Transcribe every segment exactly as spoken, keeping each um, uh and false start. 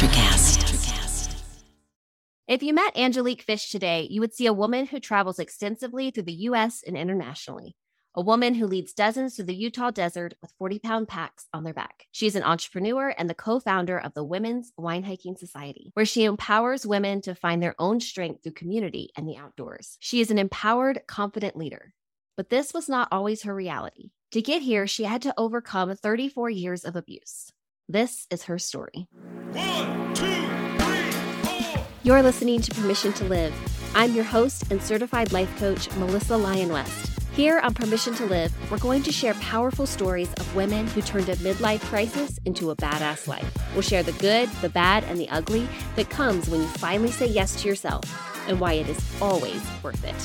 Electricast. If you met Angelique Fish today, you would see a woman who travels extensively through the U S and internationally. A woman who leads dozens through the Utah desert with forty-pound packs on their back. She's an entrepreneur and the co-founder of the Women's Wine Hiking Society, where she empowers women to find their own strength through community and the outdoors. She is an empowered, confident leader. But this was not always her reality. To get here, she had to overcome thirty-four years of abuse. This is her story. One, two, three, four. You're listening to Permission to Live. I'm your host and certified life coach, Melissa Lyon West. Here on Permission to Live, we're going to share powerful stories of women who turned a midlife crisis into a badass life. We'll share the good, the bad, and the ugly that comes when you finally say yes to yourself and why it is always worth it.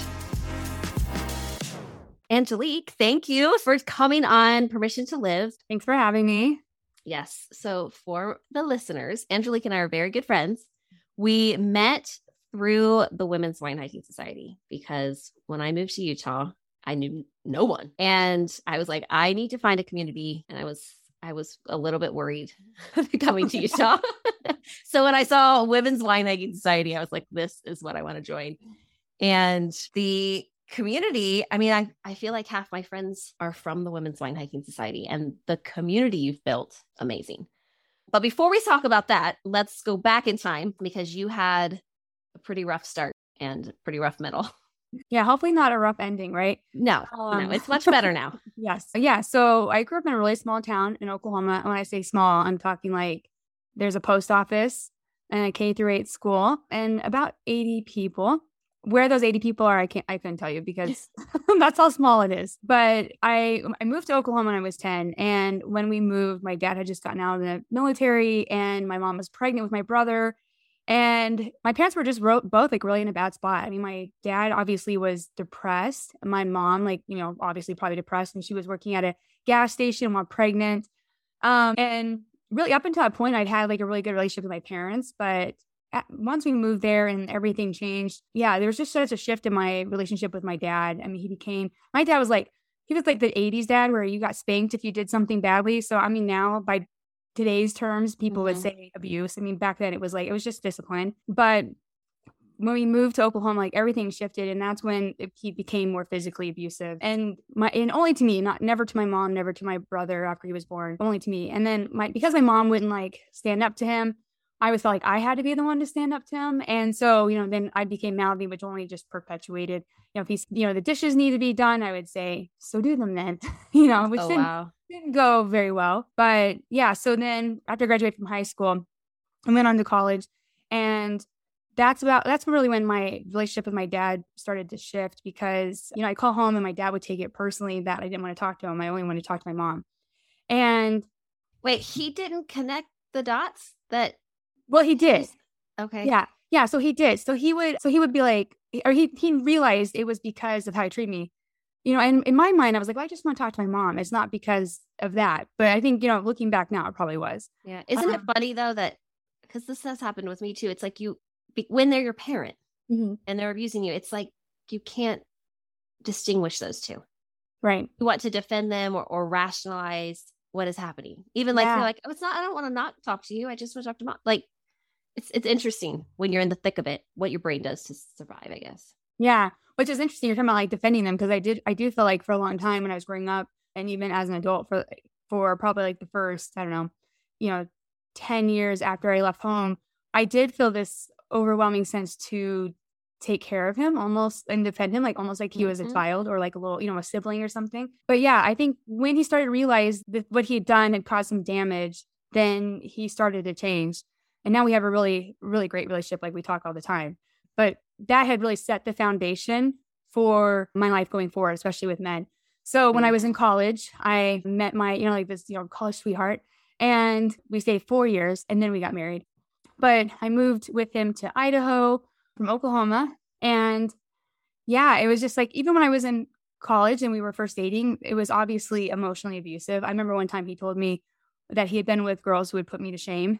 Angelique, thank you for coming on Permission to Live. Thanks for having me. Yes. So for the listeners, Angelique and I are very good friends. We met through the Women's Wine Hiking Society because when I moved to Utah, I knew no one. And I was like, I need to find a community. And I was I was a little bit worried coming to Utah. So when I saw Women's Wine Hiking Society, I was like, this is what I want to join. And the community, I mean, I, I feel like half my friends are from the Women's Wine Hiking Society, and the community you've built, amazing. But before we talk about that, let's go back in time because you had a pretty rough start and pretty rough middle. Yeah, hopefully not a rough ending, right? No, um, no, it's much better now. Yes. Yeah. So I grew up in a really small town in Oklahoma. When I say small, I'm talking like there's a post office and a K through eight school and about eighty people. Where those eighty people are, I can't, I couldn't tell you because that's how small it is. But I, I moved to Oklahoma when I was ten. And when we moved, my dad had just gotten out of the military and my mom was pregnant with my brother. And my parents were just ro- both like really in a bad spot. I mean, my dad obviously was depressed. My mom, like, you know, obviously probably depressed. And she was working at a gas station while pregnant. Um, and really up until that point, I'd had like a really good relationship with my parents. But at, once we moved there and everything changed, yeah, there was just such a shift in my relationship with my dad. I mean, he became, my dad was like, he was like the eighties dad where you got spanked if you did something badly. So, I mean, now by today's terms, people mm-hmm. would say abuse. I mean, back then it was like, it was just discipline. But when we moved to Oklahoma, like everything shifted. And that's when it, he became more physically abusive. And my, and only to me, not never to my mom, never to my brother after he was born, only to me. And then my, because my mom wouldn't like stand up to him, I always felt like I had to be the one to stand up to him. And so, you know, then I became mouthy, which only just perpetuated, you know, if he's, you know, the dishes need to be done, I would say, so do them then, you know, which oh, didn't, wow. didn't go very well. But yeah, so then after I graduated from high school, I went on to college. And that's about, that's really when my relationship with my dad started to shift because, you know, I call home and my dad would take it personally that I didn't want to talk to him. I only wanted to talk to my mom. And wait, he didn't connect the dots that Well, he did. Okay. Yeah. Yeah. So he did. So he would, so he would be like, or he, he realized it was because of how he treated me, you know, and in my mind, I was like, well, I just want to talk to my mom. It's not because of that. But I think, you know, looking back now, it probably was. Yeah. Isn't um, it funny though, that, because this has happened with me too. It's like you, when they're your parent mm-hmm. and they're abusing you, it's like, you can't distinguish those two. Right. You want to defend them or, or rationalize what is happening. Even like, yeah. you're like, oh, it's not, I don't want to not talk to you. I just want to talk to mom. Like, It's it's interesting when you're in the thick of it, what your brain does to survive, I guess. Yeah, which is interesting. You're talking about like defending them because I did I do feel like for a long time when I was growing up and even as an adult for for probably like the first, I don't know, you know, ten years after I left home, I did feel this overwhelming sense to take care of him almost and defend him, like almost like he was mm-hmm. a child or like a little, you know, a sibling or something. But yeah, I think when he started to realize that what he had done had caused some damage, then he started to change. And now we have a really, really great relationship, like we talk all the time. But that had really set the foundation for my life going forward, especially with men. So when I was in college, I met my, you know, like this, you know, college sweetheart, and we stayed four years and then we got married. But I moved with him to Idaho from Oklahoma. And yeah, it was just like, even when I was in college and we were first dating, it was obviously emotionally abusive. I remember one time he told me that he had been with girls who would put me to shame.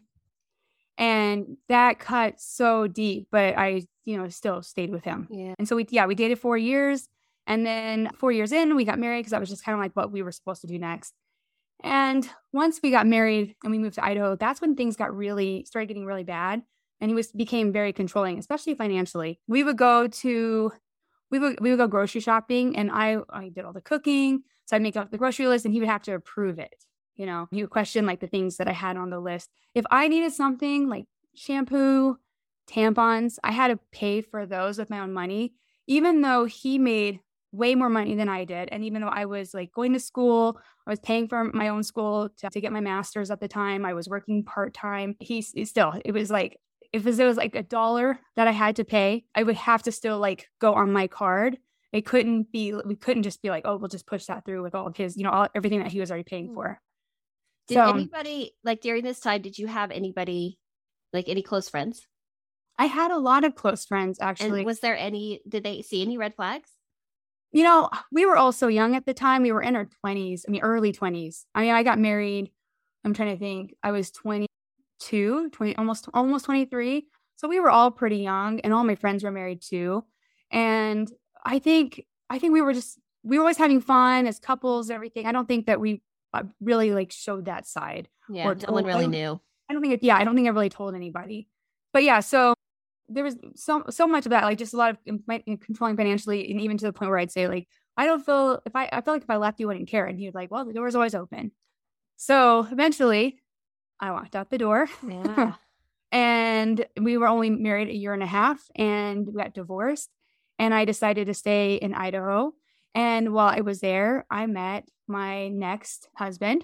And that cut so deep, but I, you know, still stayed with him. Yeah. And so we, yeah, we dated four years. And then four years in, we got married because that was just kind of like what we were supposed to do next. And once we got married and we moved to Idaho, that's when things got really, started getting really bad. And he was became very controlling, especially financially. We would go to, we would we would go grocery shopping, and I I did all the cooking. So I'd make out the grocery list, and he would have to approve it. You know, he would question like the things that I had on the list. If I needed something like shampoo, tampons, I had to pay for those with my own money, even though he made way more money than I did. And even though I was like going to school, I was paying for my own school to, to get my master's at the time. I was working part-time. He, he still, it was like, if it was like a dollar that I had to pay, I would have to still like go on my card. It couldn't be, we couldn't just be like, oh, we'll just push that through with all of his, you know, all, everything that he was already paying for. Did So, anybody, like during this time, did you have anybody, like any close friends? I had a lot of close friends, And actually. was there any, did they see any red flags? You know, we were all so young at the time. We were in our twenties, I mean, early twenties. I mean, I got married, I'm trying to think, I was twenty-two, twenty, almost, almost twenty-three. So we were all pretty young, and all my friends were married too. And I think, I think we were just, we were always having fun as couples, everything. I don't think that we uh, really like showed that side. Yeah, Or no one told- really I don't- knew. I don't think it, yeah, I don't think I really told anybody. But yeah, so there was so so much of that, like just a lot of in- in controlling financially, and even to the point where I'd say like, I don't feel if I I feel like if I left you wouldn't care, and he was like, well, the door's always open. So eventually, I walked out the door, Yeah. and we were only married a year and a half, and we got divorced, and I decided to stay in Idaho. And while I was there, I met my next husband,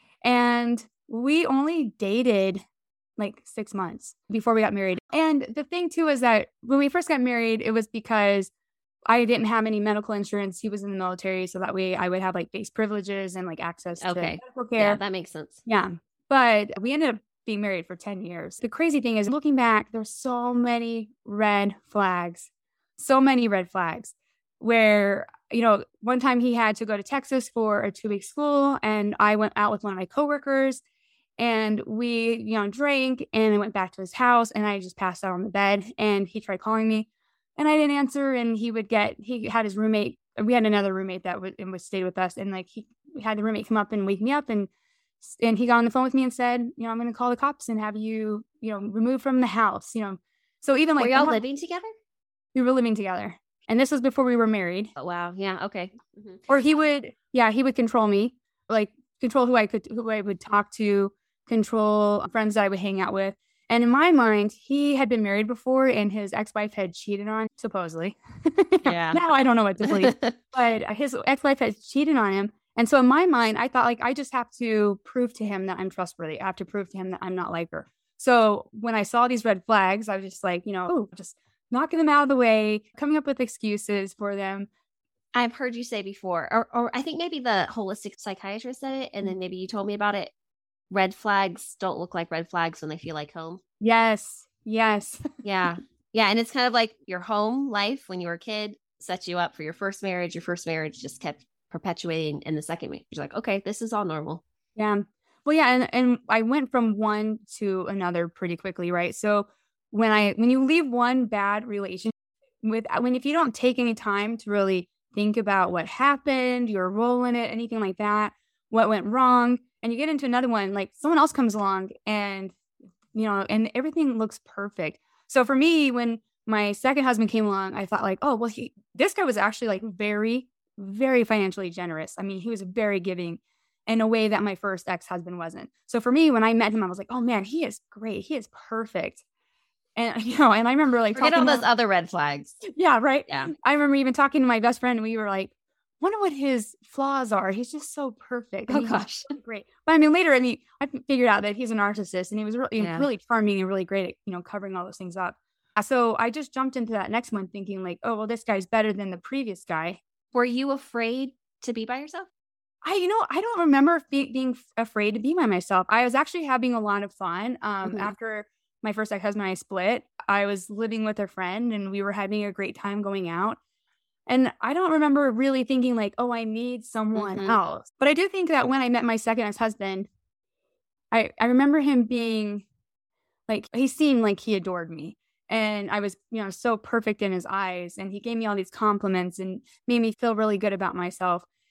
and we only dated like six months before we got married. And the thing too is that when we first got married, it was because I didn't have any medical insurance. He was in the military, so that way I would have like base privileges and like access to Okay. medical Yeah, care. that makes sense. Yeah. But we ended up being married for ten years. The crazy thing is, looking back, there's so many red flags, so many red flags where, you know, one time he had to go to Texas for a two week school, and I went out with one of my coworkers, and we, you know, drank, and I went back to his house, and I just passed out on the bed, and he tried calling me, and I didn't answer. And he would get, he had his roommate, we had another roommate that would, and would stay with us. And like, he had the roommate come up and wake me up, and, and he got on the phone with me and said, you know, I'm going to call the cops and have you, you know, removed from the house, you know? So even like, Were y'all the- living together? we were living together, and this was before we were married. Oh, wow. Yeah. Okay. Mhm. Or he would, yeah, he would control me, like control who I could, who I would talk to, control friends that I would hang out with. And in my mind, he had been married before, and his ex-wife had cheated on, supposedly. Yeah. Now I don't know what to believe, but his ex-wife had cheated on him. And so in my mind, I thought like, I just have to prove to him that I'm trustworthy. I have to prove to him that I'm not like her. So when I saw these red flags, I was just like, you know, oh, just knocking them out of the way, coming up with excuses for them. I've heard you say before, or, or I think maybe the holistic psychiatrist said it, and then maybe you told me about it. Red flags don't look like red flags when they feel like home. Yes. Yes. Yeah. Yeah. And it's kind of like your home life when you were a kid set you up for your first marriage. Your first marriage just kept perpetuating in the second marriage. You're like, okay, this is all normal. Yeah. Well, yeah. And, and I went from one to another pretty quickly, right? So when I, when you leave one bad relationship with, when, if you don't take any time to really think about what happened, your role in it, anything like that, what went wrong, and you get into another one, like someone else comes along and, you know, and everything looks perfect. So for me, when my second husband came along, I thought like, oh, well, he, this guy was actually like very, very financially generous. I mean, he was very giving in a way that my first ex-husband wasn't. So for me, when I met him, I was like, oh man, he is great. He is perfect. And, you know, and I remember like, Forget all talking those to- other red flags. yeah, right. Yeah. I remember even talking to my best friend, and we were like, wonder what his flaws are. He's just so perfect. I Oh mean, he's gosh. great. But I mean, later, I mean, I figured out that he's a narcissist, and he was really, Yeah. really charming and really great at, you know, covering all those things up. So I just jumped into that next one thinking like, oh, well, this guy's better than the previous guy. Were you afraid to be by yourself? I, you know, I don't remember be- being f- afraid to be by myself. I was actually having a lot of fun. Um, Mhm. After my first ex-husband and I split, I was living with a friend, and we were having a great time going out. And I don't remember really thinking like, oh, I need someone Mhm. else. But I do think that when I met my second ex-husband, I, I remember him being like, he seemed like he adored me. And I was, you know, so perfect in his eyes. And he gave me all these compliments and made me feel really good about myself.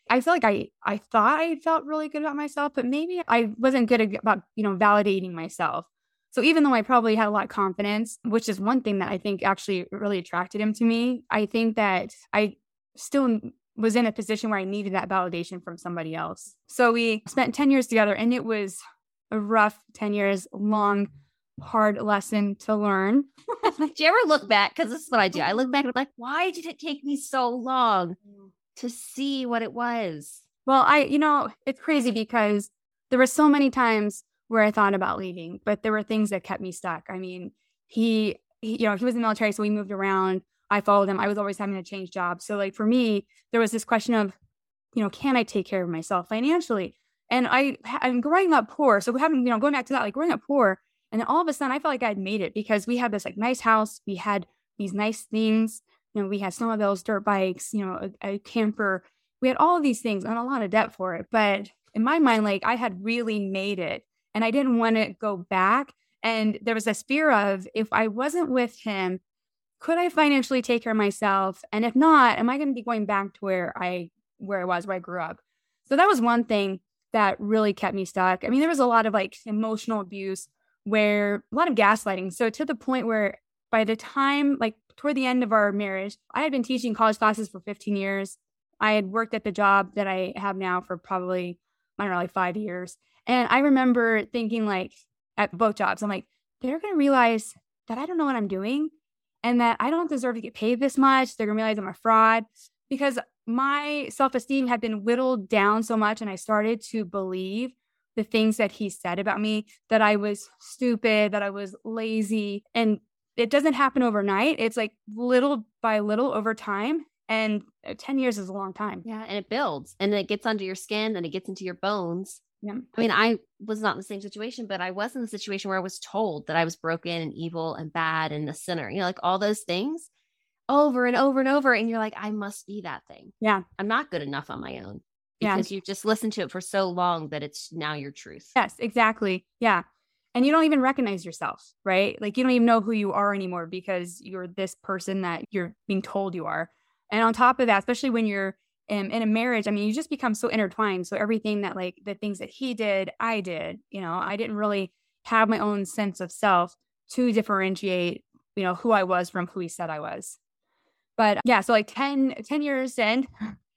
I feel like I, I thought I felt really good about myself, but maybe I wasn't good about, you know, validating myself. So even though I probably had a lot of confidence, which is one thing that I think actually really attracted him to me, I think that I still was in a position where I needed that validation from somebody else. So we spent ten years together, and it was a rough ten years, long, hard lesson to learn. Do you ever look back? Because this is what I do. I look back and I'm like, why did it take me so long to see what it was? Well, I, you know, it's crazy because there were so many times where I thought about leaving, but there were things that kept me stuck. I mean, he, he, you know, he was in the military, so we moved around. I followed him. I was always having to change jobs. So like for me, there was this question of, you know, can I take care of myself financially? And I, I'm growing up poor. So having, you know, going back to that, like growing up poor, and then all of a sudden I felt like I'd made it because we had this like nice house. We had these nice things. You know, we had snowmobiles, dirt bikes, you know, a, a camper. We had all of these things and a lot of debt for it. But in my mind, like I had really made it. And I didn't want to go back. And there was this fear of, if I wasn't with him, could I financially take care of myself? And if not, am I going to be going back to where I where I was, where I grew up? So that was one thing that really kept me stuck. I mean, there was a lot of like emotional abuse, where a lot of gaslighting. So to the point where by the time, like toward the end of our marriage, I had been teaching college classes for fifteen years. I had worked at the job that I have now for probably, I don't know, like five years. And I remember thinking like at both jobs, I'm like, they're going to realize that I don't know what I'm doing and that I don't deserve to get paid this much. They're going to realize I'm a fraud, because my self-esteem had been whittled down so much. And I started to believe the things that he said about me, that I was stupid, that I was lazy. And it doesn't happen overnight. It's like little by little over time. And ten years is a long time. Yeah. And it builds and it gets under your skin and it gets into your bones. Yeah. I mean, I was not in the same situation, but I was in the situation where I was told that I was broken and evil and bad and a sinner, you know, like all those things over and over and over. And you're like, I must be that thing. Yeah. I'm not good enough on my own. Yeah. Because you just listened to it for so long that it's now your truth. Yes, exactly. Yeah. And you don't even recognize yourself, right? Like you don't even know who you are anymore because you're this person that you're being told you are. And on top of that, especially when you're in, in a marriage, I mean, you just become so intertwined. So everything that like the things that he did, I did, you know, I didn't really have my own sense of self to differentiate, you know, who I was from who he said I was. But yeah, so like ten, ten years in,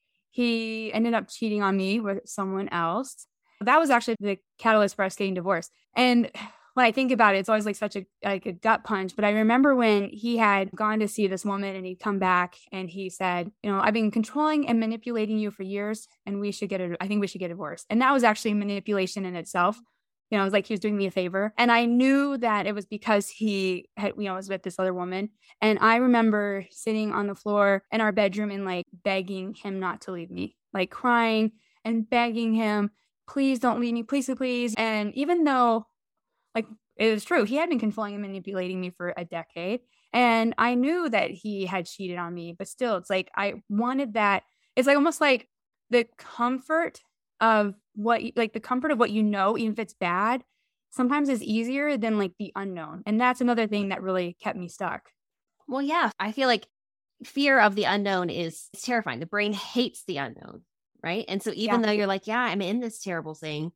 he ended up cheating on me with someone else. That was actually the catalyst for us getting divorced. And when I think about it, it's always like such a like a gut punch. But I remember when he had gone to see this woman and he'd come back and he said, you know, I've been controlling and manipulating you for years and we should get it. I think we should get divorced. And that was actually manipulation in itself. You know, it was like he was doing me a favor. And I knew that it was because he had, you know, was with this other woman. And I remember sitting on the floor in our bedroom and like begging him not to leave me, like crying and begging him, please don't leave me, please, please. And even though like it was true, he had been controlling and manipulating me for a decade. And I knew that he had cheated on me, but still, it's like I wanted that. It's like almost like the comfort of what, like the comfort of what you know, even if it's bad, sometimes is easier than like the unknown. And that's another thing that really kept me stuck. Well, yeah, I feel like fear of the unknown is terrifying. The brain hates the unknown, right? And so even Yeah. though you're like, yeah, I'm in this terrible thing.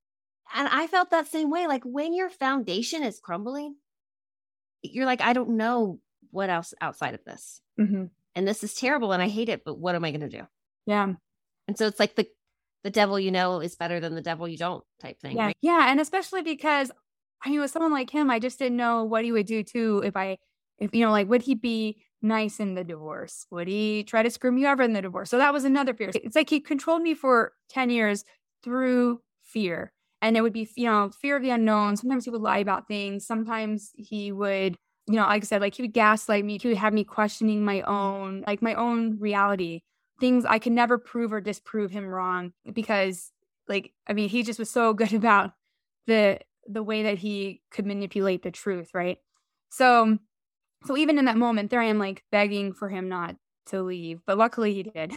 And I felt that same way. Like when your foundation is crumbling, you're like, I don't know what else outside of this. Mm-hmm. And this is terrible and I hate it, but what am I going to do? Yeah. And so it's like the the devil you know is better than the devil you don't type thing. Yeah. Right? Yeah. And especially because I mean, with someone like him, I just didn't know what he would do too. If I, if, you know, like, would he be nice in the divorce? Would he try to screw me over in the divorce? So that was another fear. It's like he controlled me for ten years through fear. And it would be, you know, fear of the unknown. Sometimes he would lie about things. Sometimes he would, you know, like I said, like he would gaslight me. He would have me questioning my own, like my own reality. Things I could never prove or disprove him wrong because, like, I mean, he just was so good about the the way that he could manipulate the truth, right? So, so even in that moment, there I am, like begging for him not to leave, but luckily he did.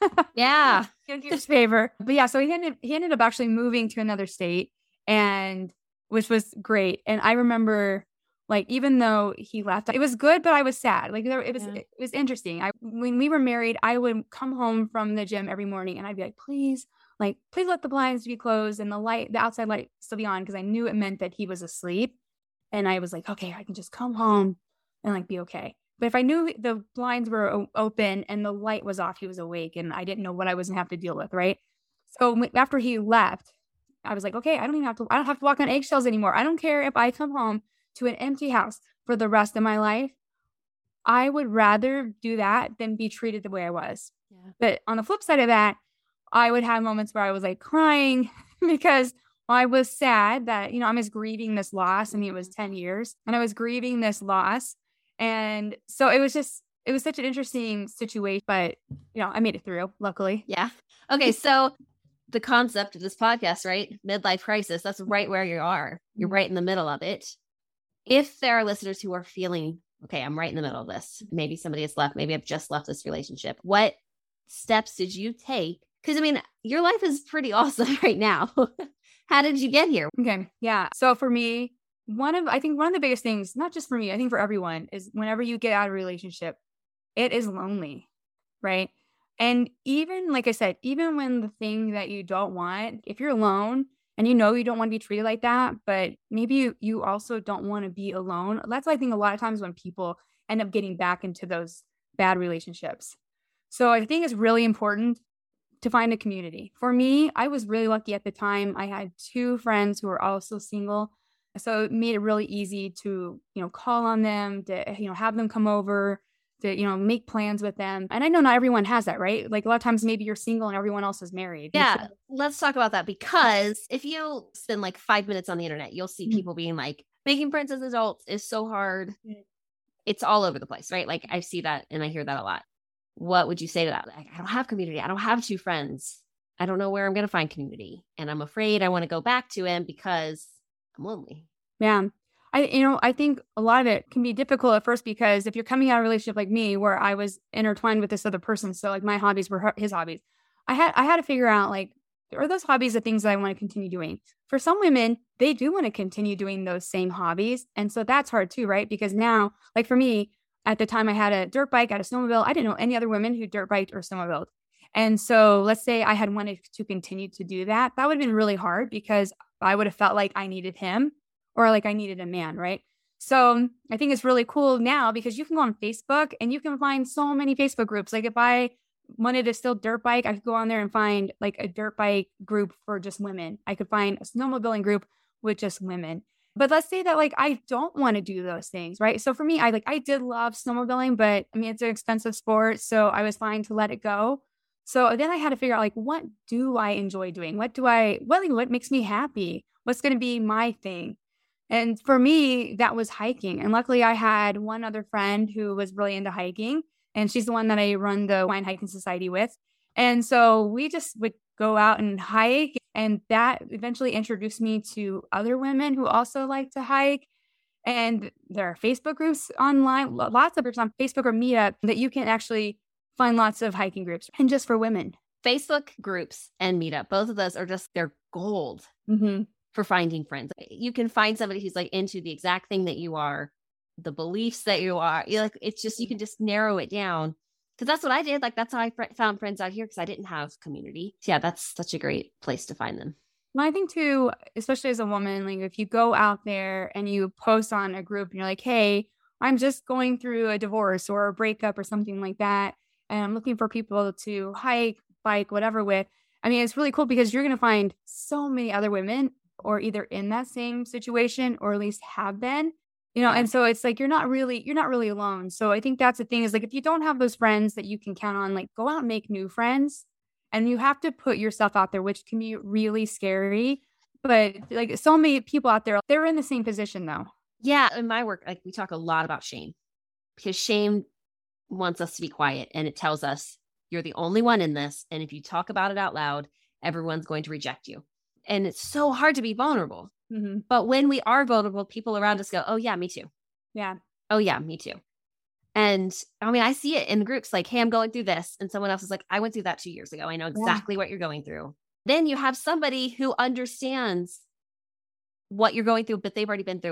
Yeah, in his favor. But yeah, so he ended he ended up actually moving to another state, and which was great. And I remember Like, even though he left, it was good, but I was sad. Like, there, it was, Yeah. it was interesting. I, when we were married, I would come home from the gym every morning and I'd be like, please, like, please let the blinds be closed and the light, the outside light still be on. Cause I knew it meant that he was asleep. And I was like, okay, I can just come home and like be okay. But if I knew the blinds were o- open and the light was off, he was awake and I didn't know what I was gonna have to deal with. Right. So after he left, I was like, okay, I don't even have to, I don't have to walk on eggshells anymore. I don't care if I come home to an empty house for the rest of my life. I would rather do that than be treated the way I was. Yeah. But on the flip side of that, I would have moments where I was like crying because I was sad that, you know, I was grieving this loss. I mean, it was ten years and I was grieving this loss. And so it was just, it was such an interesting situation, but, you know, I made it through, luckily. Yeah. Okay. So the concept of this podcast, right? Midlife crisis, that's right where you are. You're right in the middle of it. If there are listeners who are feeling, okay, I'm right in the middle of this. Maybe somebody has left. Maybe I've just left this relationship. What steps did you take? Because, I mean, your life is pretty awesome right now. How did you get here? Okay. Yeah. So for me, one of, I think one of the biggest things, not just for me, I think for everyone, is whenever you get out of a relationship, it is lonely, right? And even, like I said, even when the thing that you don't want, if you're alone and you know you don't want to be treated like that, but maybe you, you also don't want to be alone. That's why I think a lot of times when people end up getting back into those bad relationships. So I think it's really important to find a community. For me, I was really lucky at the time. I had two friends who were also single. So it made it really easy to, you know, call on them, to, you know, have them come over, to, you know, make plans with them. And I know not everyone has that, right? Like a lot of times maybe you're single and everyone else is married. Yeah, let's talk about that, because if you spend like five minutes on the internet, you'll see people being like, making friends as adults is so hard. It's all over the place, right? Like I see that and I hear that a lot. What would you say to that? Like, I don't have community. I don't have two friends. I don't know where I'm going to find community. And I'm afraid I want to go back to him because I'm lonely. Yeah. I, you know, I think a lot of it can be difficult at first because if you're coming out of a relationship like me, where I was intertwined with this other person, so like my hobbies were her, his hobbies, I had, I had to figure out like, are those hobbies the things that I want to continue doing? For some women, they do want to continue doing those same hobbies. And so that's hard too, right? Because now, like for me, at the time I had a dirt bike, I had a snowmobile. I didn't know any other women who dirt biked or snowmobiled. And so let's say I had wanted to continue to do that. That would have been really hard because I would have felt like I needed him or like I needed a man, right? So I think it's really cool now because you can go on Facebook and you can find so many Facebook groups. Like if I wanted to still dirt bike, I could go on there and find like a dirt bike group for just women. I could find a snowmobiling group with just women. But let's say that like I don't want to do those things, right? So for me, I like I did love snowmobiling, but I mean it's an expensive sport, so I was fine to let it go. So then I had to figure out like what do I enjoy doing? What do I what like, what makes me happy? What's going to be my thing? And for me, that was hiking. And luckily I had one other friend who was really into hiking, and she's the one that I run the Wine Hiking Society with. And so we just would go out and hike. And that eventually introduced me to other women who also like to hike. And there are Facebook groups online, lots of groups on Facebook or Meetup that you can actually find lots of hiking groups, and just for women. Facebook groups and Meetup, both of those are just, they're gold Mm-hmm. for finding friends. You can find somebody who's like into the exact thing that you are, the beliefs that you are. You're like, it's just, you can just narrow it down. Because that's what I did. Like, that's how I fr- found friends out here, because I didn't have community. So yeah, that's such a great place to find them. Well, I think too, especially as a woman, like if you go out there and you post on a group and you're like, hey, I'm just going through a divorce or a breakup or something like that, and I'm looking for people to hike, bike, whatever with. I mean, it's really cool because you're going to find so many other women or either in that same situation or at least have been. You know, and so it's like, you're not really, you're not really alone. So I think that's the thing is like, if you don't have those friends that you can count on, like go out and make new friends, and you have to put yourself out there, which can be really scary. But like so many people out there, they're in the same position though. Yeah. In my work, like we talk a lot about shame, because shame wants us to be quiet, and it tells us you're the only one in this. And if you talk about it out loud, everyone's going to reject you. And it's so hard to be vulnerable. Mm-hmm. But when we are vulnerable, people around us go, oh yeah, me too. Yeah. Oh yeah, me too. And I mean, I see it in groups like, hey, I'm going through this. And someone else is like, I went through that two years ago. I know exactly yeah. what you're going through. Then you have somebody who understands what you're going through, but they've already been through it.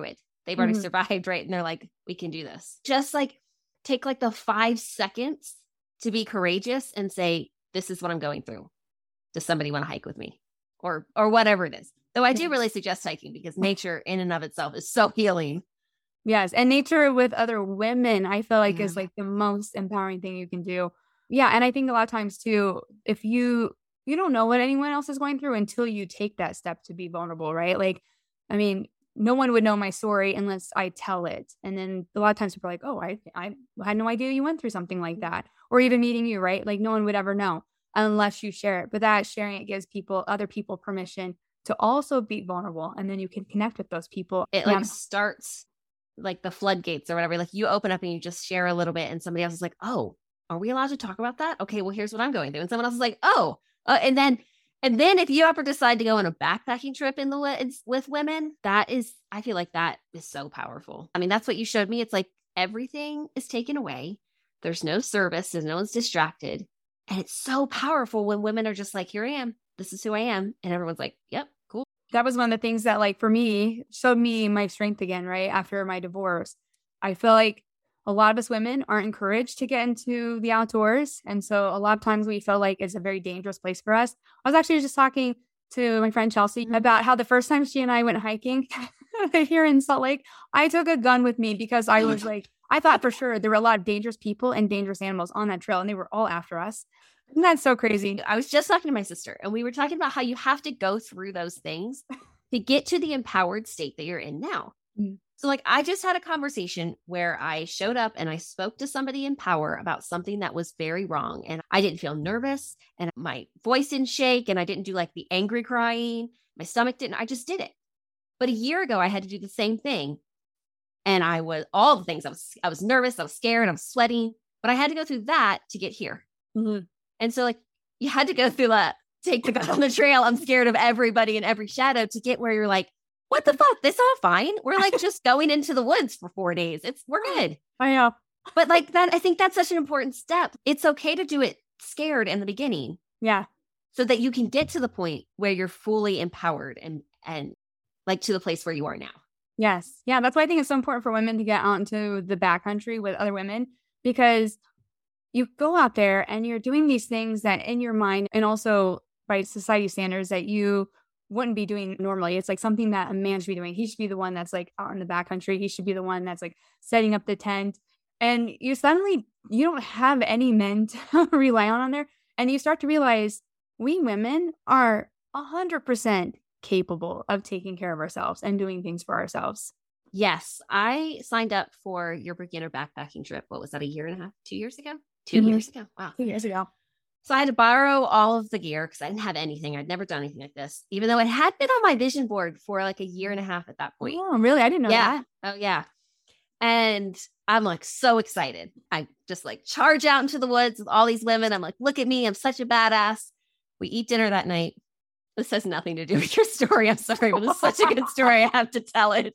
They've already Mhm. survived, right? And they're like, we can do this. Just like take like the five seconds to be courageous and say, this is what I'm going through. Does somebody want to hike with me? Or or whatever it is. Though I do Yes. really suggest hiking because nature in and of itself is so healing. Yes. And nature with other women, I feel like is Yeah. like the most empowering thing you can do. Yeah. And I think a lot of times too, if you you don't know what anyone else is going through until you take that step to be vulnerable, right? Like, I mean, no one would know my story unless I tell it. And then a lot of times people are like, oh, I I had no idea you went through something like that. Or even meeting you, right? Like no one would ever know unless you share it. But that sharing it gives people, other people permission to also be vulnerable. And then you can connect with those people. It Yeah. like starts like the floodgates or whatever. Like you open up and you just share a little bit and somebody else is like, oh, are we allowed to talk about that? Okay, well, here's what I'm going through. And someone else is like, oh, uh, and then and then if you ever decide to go on a backpacking trip in the woods with women, that is, I feel like that is so powerful. I mean, that's what you showed me. It's like everything is taken away. There's no service. There's no one's distracted. And it's so powerful when women are just like, here I am. This is who I am. And everyone's like, yep, cool. That was one of the things that, like, for me, showed me my strength again, right? After my divorce. I feel like a lot of us women aren't encouraged to get into the outdoors. And so a lot of times we feel like it's a very dangerous place for us. I was actually just talking to my friend Chelsea Mhm. about how the first time she and I went hiking here in Salt Lake, I took a gun with me because I was like, I thought for sure there were a lot of dangerous people and dangerous animals on that trail, and they were all after us. Isn't that so crazy? I was just talking to my sister and we were talking about how you have to go through those things to get to the empowered state that you're in now. Mm. So like I just had a conversation where I showed up and I spoke to somebody in power about something that was very wrong. And I didn't feel nervous and my voice didn't shake and I didn't do like the angry crying. My stomach didn't, I just did it. But a year ago, I had to do the same thing. And I was all the things. I was, I was nervous. I was scared. I was sweating, but I had to go through that to get here. Mm-hmm. And so like you had to go through that, take the gun on the trail. I'm scared of everybody and every shadow to get where you're like, what the fuck? This all fine. We're like just going into the woods for four days. It's we're good. I know. But like that, I think that's such an important step. It's okay to do it scared in the beginning Yeah. so that you can get to the point where you're fully empowered and and like to the place where you are now. Yes. Yeah. That's why I think it's so important for women to get out into the backcountry with other women, because you go out there and you're doing these things that in your mind and also by society standards that you wouldn't be doing normally. It's like something that a man should be doing. He should be the one that's like out in the backcountry. He should be the one that's like setting up the tent. And you suddenly, you don't have any men to rely on on there. And you start to realize we women are one hundred percent capable of taking care of ourselves and doing things for ourselves. Yes, I signed up for your beginner backpacking trip. What was that, a year and a half, two years ago? Two Mhm. years ago. Wow. Two years ago. So I had to borrow all of the gear because I didn't have anything. I'd never done anything like this, even though it had been on my vision board for like a year and a half at that point. Oh, really? I didn't know Yeah. that. Oh, yeah. And I'm like so excited. I just like charge out into the woods with all these women. I'm like, look at me. I'm such a badass. We eat dinner that night. This has nothing to do with your story. I'm sorry, but it's such a good story. I have to tell it.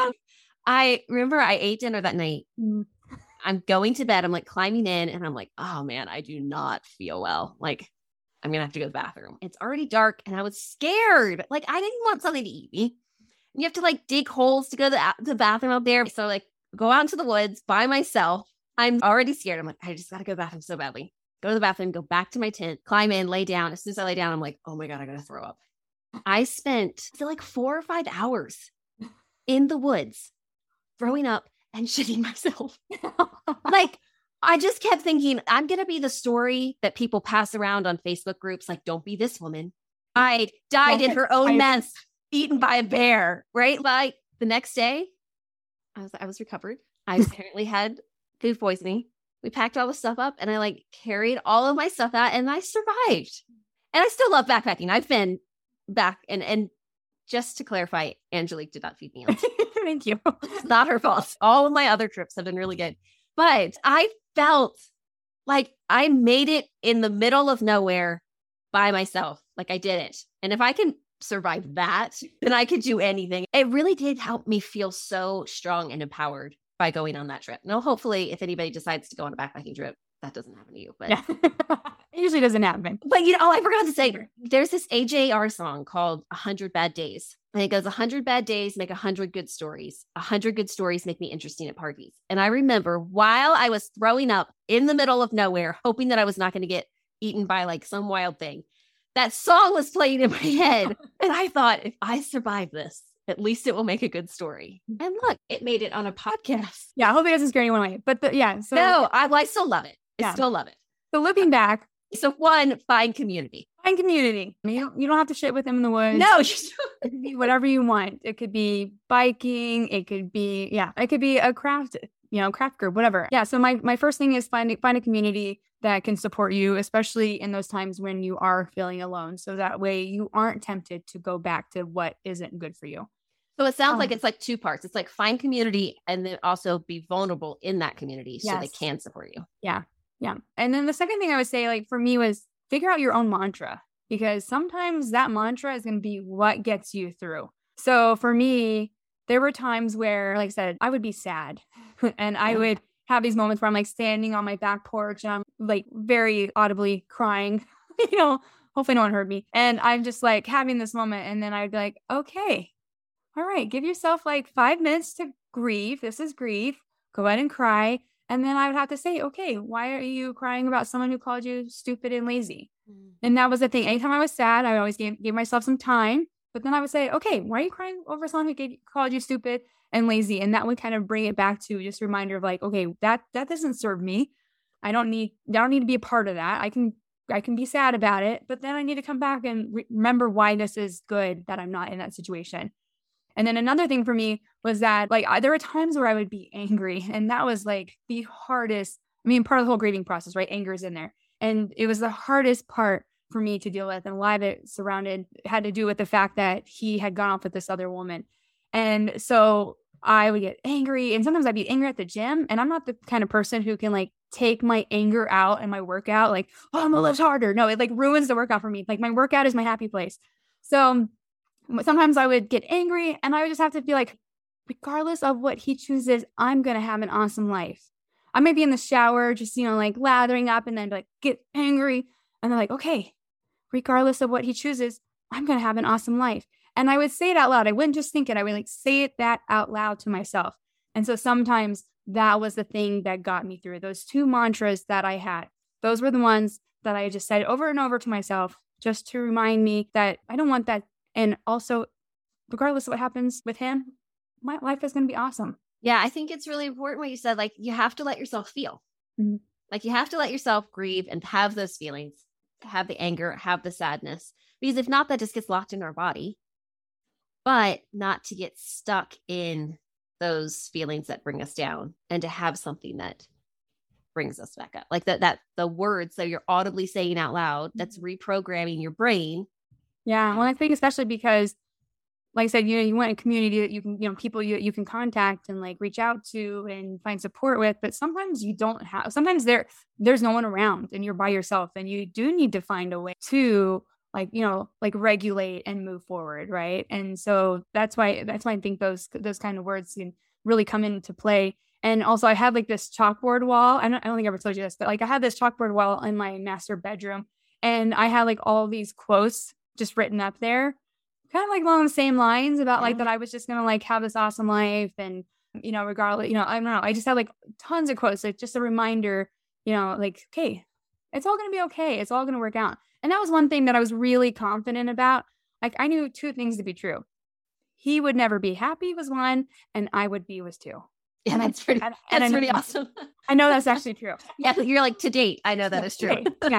I remember I ate dinner that night. Mm. I'm going to bed. I'm like climbing in and I'm like, oh man, I do not feel well. Like I'm going to have to go to the bathroom. It's already dark and I was scared. Like I didn't want something to eat me. And you have to like dig holes to go to the, the bathroom out there. So like go out into the woods by myself. I'm already scared. I'm like, I just got to go to the bathroom so badly. Go to the bathroom, go back to my tent, climb in, lay down. As soon as I lay down, I'm like, oh my God, I got to throw up. I spent I feel like four or five hours in the woods throwing up and shitting myself. Like, I just kept thinking, I'm going to be the story that people pass around on Facebook groups. Like, don't be this woman. I died in her own mess, eaten by a bear, right? Like the next day, I was, I was recovered. I apparently had food poisoning. We packed all the stuff up and I like carried all of my stuff out and I survived. And I still love backpacking. I've been back and, and just to clarify, Angelique did not feed me lunch. Thank you. It's not her fault. All of my other trips have been really good. But I felt like I made it in the middle of nowhere by myself. Like I did it. And if I can survive that, then I could do anything. It really did help me feel so strong and empowered by going on that trip. Now, hopefully, if anybody decides to go on a backpacking trip, that doesn't happen to you, but Yeah. It usually doesn't happen. but you know, oh, I forgot to say, there's this A J R song called A Hundred Bad Days. And it goes, a hundred bad days make a hundred good stories. A hundred good stories make me interesting at parties. And I remember while I was throwing up in the middle of nowhere, hoping that I was not going to get eaten by like some wild thing, that song was playing in my head. And I thought, if I survive this, at least it will make a good story. And look, it made it on a podcast. Yeah, I hope it doesn't scare anyone away. But the, yeah, so No, I, well, I still love it. I Yeah. still love it. so looking back, So one, find community. find community. You don't, you don't have to shit with them in the woods. No, you It could be whatever you want. It could be biking. It could be, yeah, it could be a craft, you know, craft group, whatever. Yeah. So my, my first thing is find, find a community that can support you, especially in those times when you are feeling alone. So that way you aren't tempted to go back to what isn't good for you. So it sounds Um, like it's like two parts. It's like find community and then also be vulnerable in that community so they Yes. can support you. Yeah. And then the second thing I would say, like for me, was figure out your own mantra, because sometimes that mantra is going to be what gets you through. So for me, there were times where, like I said, I would be sad and I would have these moments where I'm like standing on my back porch and I'm like very audibly crying, you know, hopefully no one heard me. And I'm just like having this moment. And then I'd be like, okay, all right, give yourself like five minutes to grieve. This is grief. Go ahead and cry. And then I would have to say, okay, why are you crying about someone who called you stupid and lazy? And that was the thing. Anytime I was sad, I always gave, gave myself some time. But then I would say, okay, why are you crying over someone who gave, called you stupid and lazy? And that would kind of bring it back to just a reminder of like, okay, that that doesn't serve me. I don't need I don't need to be a part of that. I can I can be sad about it, but then I need to come back and re- remember why this is good that I'm not in that situation. And then another thing for me was that like I, there were times where I would be angry, and that was like the hardest. I mean, part of the whole grieving process, right? Anger is in there. And it was the hardest part for me to deal with. And a lot of it surrounded, had to do with the fact that he had gone off with this other woman. And so I would get angry, and sometimes I'd be angry at the gym. And I'm not the kind of person who can like take my anger out in my workout. Like, oh, I'm gonna lift harder. No, it like ruins the workout for me. Like my workout is my happy place. So sometimes I would get angry, and I would just have to be like, regardless of what he chooses, I'm going to have an awesome life. I might be in the shower, just, you know, like lathering up, and then like get angry. And they're like, okay, regardless of what he chooses, I'm going to have an awesome life. And I would say it out loud. I wouldn't just think it. I would like say it that out loud to myself. And so sometimes that was the thing that got me through. Those two mantras that I had, those were the ones that I just said over and over to myself, just to remind me that I don't want that. And also, regardless of what happens with him, my life is going to be awesome. Yeah, I think it's really important what you said. Like, you have to let yourself feel. Mhm. Like, you have to let yourself grieve and have those feelings, have the anger, have the sadness. Because if not, that just gets locked in our body. But not to get stuck in those feelings that bring us down, and to have something that brings us back up. Like that, that the words that you're audibly saying out loud, that's reprogramming your brain. Yeah. Well, I think especially because, like I said, you know, you want a community that you can, you know, people you, you can contact and like reach out to and find support with. But sometimes you don't have, sometimes there, there's no one around and you're by yourself, and you do need to find a way to like, you know, like regulate and move forward. Right. And so that's why, that's why I think those, those kind of words can really come into play. And also I had like this chalkboard wall. I don't, I don't think I ever told you this, but like I had this chalkboard wall in my master bedroom, and I had like all these quotes just written up there, kind of like along the same lines about like that I was just going to like have this awesome life. And, you know, regardless, you know, I don't know. I just had like tons of quotes, like just a reminder, you know, like, okay, it's all going to be okay. It's all going to work out. And that was one thing that I was really confident about. Like I knew two things to be true. He would never be happy was one, and I would be was two. Yeah, that's pretty, and, that's and pretty I know, awesome. I know that's actually true. Yeah, but you're like, to date, I know that is true. Yeah.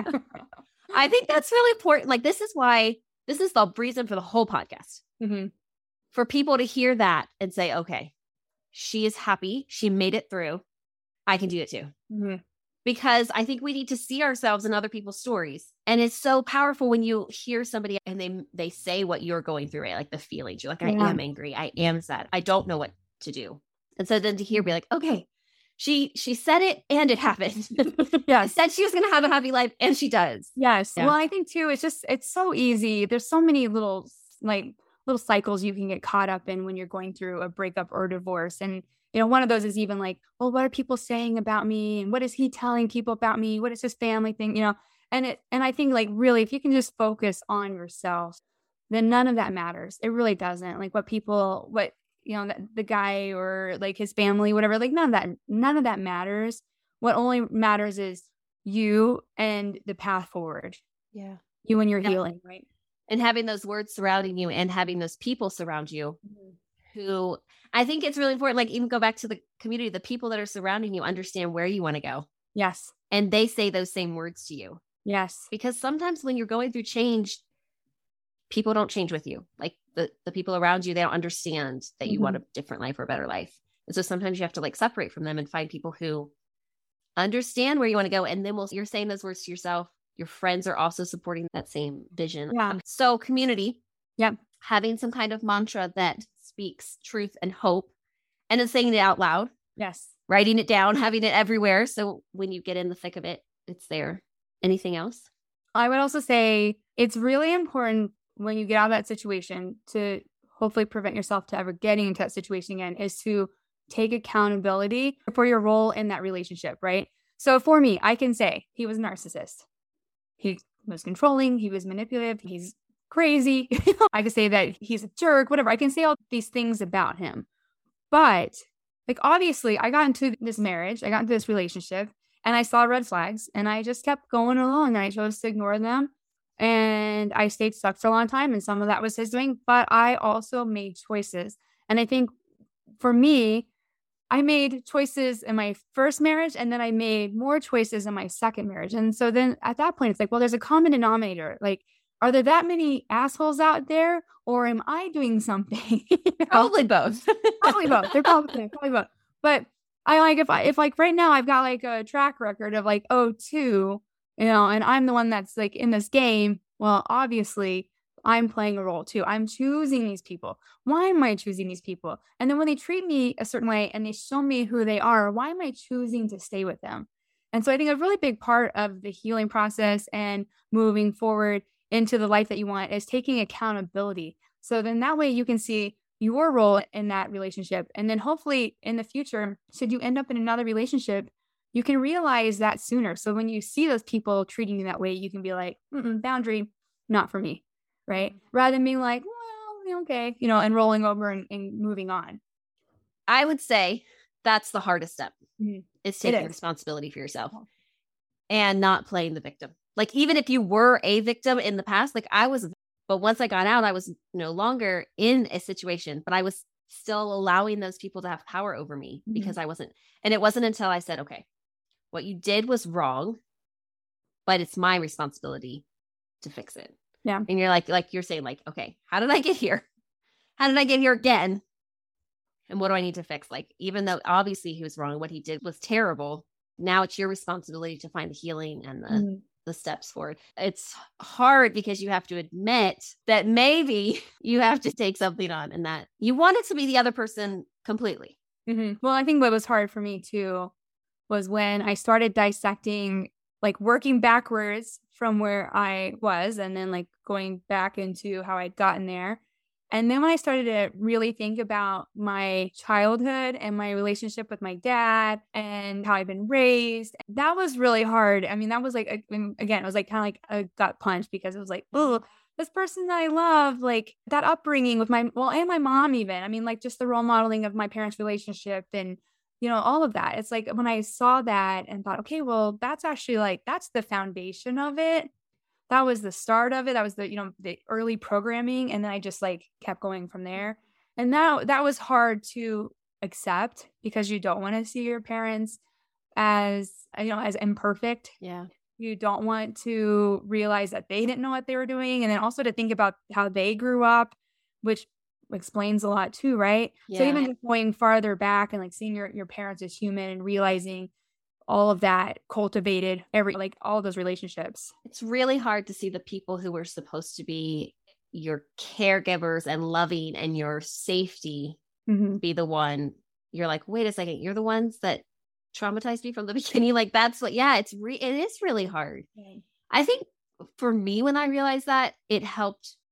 I think that's really important. Like, this is why, this is the reason for the whole podcast. Mm-hmm. For people to hear that and say, okay, she is happy. She made it through. I can do it too. Mm-hmm. Because I think we need to see ourselves in other people's stories. And it's so powerful when you hear somebody and they they say what you're going through, right? Like the feelings. You're like, I Yeah. am angry. I am sad. I don't know what to do. And so then to hear, be like, okay, she she said it and it happened. Yes. Said she was going to have a happy life, and she does. Yes. Yeah. Well, I think too, it's just, it's so easy. There's so many little like little cycles you can get caught up in when you're going through a breakup or divorce. And, you know, one of those is even like, well, what are people saying about me? And what is he telling people about me? What is his family thing? You know, and it, and I think like really, if you can just focus on yourself, then none of that matters. It really doesn't. Like what people, what, you know, the, the guy or like his family, whatever, like none of that, none of that matters. What only matters is you and the path forward. Yeah. You and your Yeah. healing, right? And having those words surrounding you and having those people surround you mm-hmm. who I think it's really important. Like even go back to the community, the people that are surrounding you understand where you want to go. Yes. And they say those same words to you. Yes. Because sometimes when you're going through change, people don't change with you. Like the, the people around you, they don't understand that you mm-hmm. want a different life or a better life. And so sometimes you have to like separate from them and find people who understand where you want to go. And then we'll, you're saying those words to yourself. Your friends are also supporting that same vision. Yeah. So community. Yep. Having some kind of mantra that speaks truth and hope and then saying it out loud. Yes. Writing it down, having it everywhere. So when you get in the thick of it, it's there. Anything else? I would also say it's really important when you get out of that situation to hopefully prevent yourself to ever getting into that situation again is to take accountability for your role in that relationship, right? So for me, I can say he was a narcissist. He was controlling. He was manipulative. He's crazy. I could say that he's a jerk, whatever. I can say all these things about him. But like, obviously, I got into this marriage. I got into this relationship and I saw red flags and I just kept going along and I chose to ignore them. And I stayed stuck for a long time. And some of that was his doing. But I also made choices. And I think for me, I made choices in my first marriage and then I made more choices in my second marriage. And so then at that point, it's like, well, there's a common denominator. Like, are there that many assholes out there or am I doing something? You know? Probably both. Probably both. They're probably, probably both. But I like, if I, if like right now I've got like a track record of like, oh, two, you know, and I'm the one that's like in this game. Well, obviously I'm playing a role too. I'm choosing these people. Why am I choosing these people? And then when they treat me a certain way and they show me who they are, why am I choosing to stay with them? And so I think a really big part of the healing process and moving forward into the life that you want is taking accountability. So then that way you can see your role in that relationship. And then hopefully in the future, should you end up in another relationship, you can realize that sooner. So when you see those people treating you that way, you can be like, boundary, not for me. Right? Rather than being like, well, okay, you know, and rolling over and, and moving on. I would say that's the hardest step Mm-hmm. is taking is. responsibility for yourself and not playing the victim. Like, even if you were a victim in the past, like I was, but once I got out, I was no longer in a situation, but I was still allowing those people to have power over me mm-hmm. because I wasn't. And it wasn't until I said, okay, what you did was wrong, but it's my responsibility to fix it. Yeah. And you're like, like you're saying, like, okay, how did I get here? How did I get here again? And what do I need to fix? Like, even though obviously he was wrong, what he did was terrible. Now it's your responsibility to find the healing and the, mm-hmm. the steps forward. It's hard because you have to admit that maybe you have to take something on and that you want it to be the other person completely. Mm-hmm. Well, I think what was hard for me too was when I started dissecting, like working backwards from where I was and then like going back into how I'd gotten there. And then when I started to really think about my childhood and my relationship with my dad and how I'd been raised, that was really hard. I mean, that was like, again, it was like kind of like a gut punch because it was like, oh, this person that I love, like that upbringing with my, well, and my mom even. I mean, like just the role modeling of my parents' relationship and, you know, all of that. It's like when I saw that and thought, okay, well, that's actually like, that's the foundation of it. That was the start of it. That was the, you know, the early programming. And then I just like kept going from there. And now that was hard to accept because you don't want to see your parents as, you know, as imperfect. Yeah. You don't want to realize that they didn't know what they were doing. And then also to think about how they grew up, which explains a lot too, right? Yeah. So even just going farther back and like seeing your, your parents as human and realizing all of that cultivated every, like all those relationships. It's really hard to see the people who were supposed to be your caregivers and loving and your safety mm-hmm. be the one. You're like, wait a second, you're the ones that traumatized me from the beginning. Like that's what, yeah, it's re- it is really hard. Okay. I think for me, when I realized that, it helped